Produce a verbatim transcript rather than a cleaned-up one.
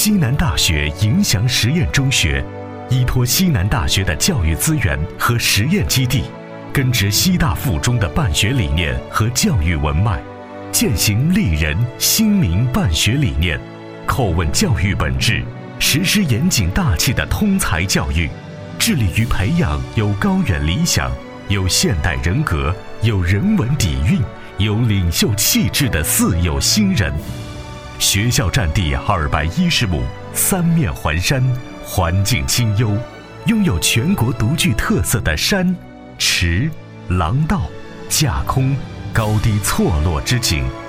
西南大学迎祥实验中学，依托西南大学的教育资源和实验基地，根植西大附中的办学理念和教育文脉，践行立人兴民办学理念，叩问教育本质，实施严谨大气的通才教育，致力于培养有高远理想、有现代人格、有人文底蕴、有领袖气质的四有新人。学校占地二百一十亩，三面环山，环境清幽，拥有全国独具特色的山、池、廊道、架空、高低错落之景。